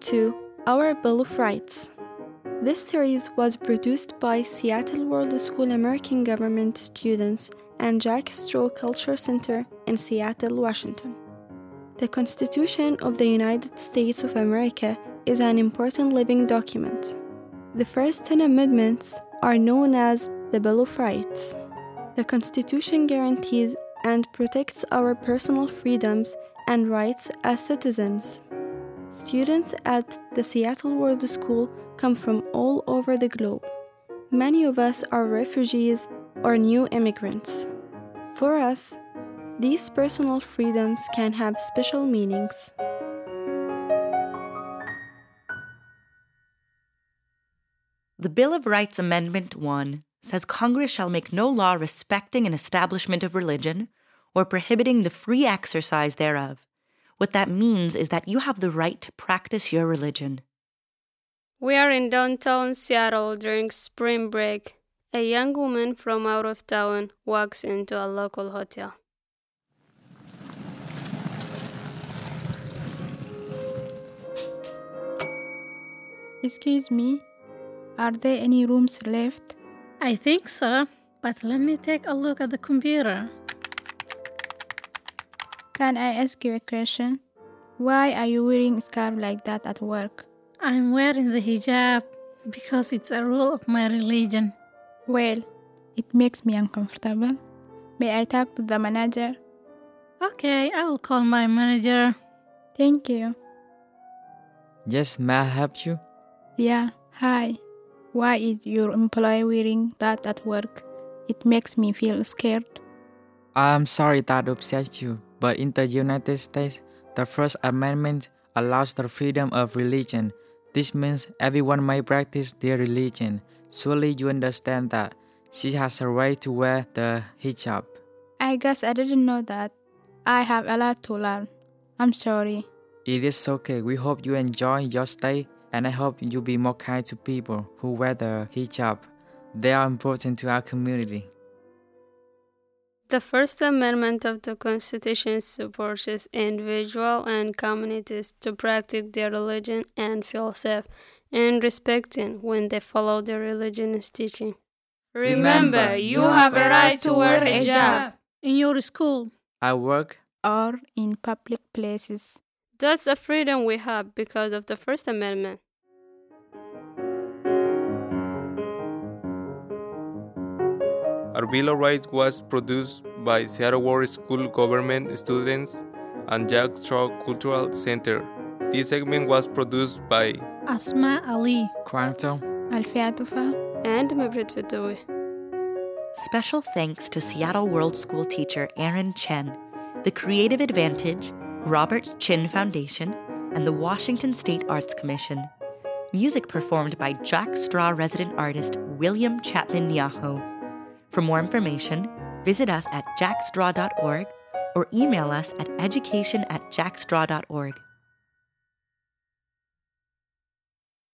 to Our Bill of Rights. This series was produced by Seattle World School American Government students and Jack Straw Culture Center in Seattle, Washington. The Constitution of the United States of America is an important living document. The first 10 amendments are known as the Bill of Rights. The Constitution guarantees and protects our personal freedoms and rights as citizens. Students at the Seattle World School come from all over the globe. Many of us are refugees or new immigrants. For us, these personal freedoms can have special meanings. The Bill of Rights Amendment 1 says Congress shall make no law respecting an establishment of religion or prohibiting the free exercise thereof. What that means is that you have the right to practice your religion. We are in downtown Seattle during spring break. A young woman from out of town walks into a local hotel. Excuse me, are there any rooms left? I think so, but let me take a look at the computer. Can I ask you a question? Why are you wearing a scarf like that at work? I'm wearing the hijab because it's a rule of my religion. Well, it makes me uncomfortable. May I talk to the manager? Okay, I will call my manager. Thank you. Yes, may I help you? Yeah, hi. Why is your employee wearing that at work? It makes me feel scared. I'm sorry that upset you, but in the United States, the First Amendment allows the freedom of religion. This means everyone may practice their religion. Surely you understand that she has a right to wear the hijab. I guess I didn't know that. I have a lot to learn. I'm sorry. It is okay. We hope you enjoy your stay, and I hope you be more kind to people who wear the hijab. They are important to our community. The First Amendment of the Constitution supports individuals and communities to practice their religion and feel safe and respected when they follow their religion's teaching. Remember, you have a right to wear a hijab. In your school, At work, Or in public places. That's a freedom we have because of the First Amendment. Our Bill of Rights was produced by Seattle World School Government students and Jack Straw Cultural Center. This segment was produced by Asma Ali, Quantum, Alfia Tufa. And Mabrit Fatoui. Special thanks to Seattle World School teacher Aaron Chen, the Creative Advantage, Robert Chin Foundation, and the Washington State Arts Commission. Music performed by Jack Straw resident artist William Chapman Yaho. For more information, visit us at jackstraw.org or email us at education@jackstraw.org.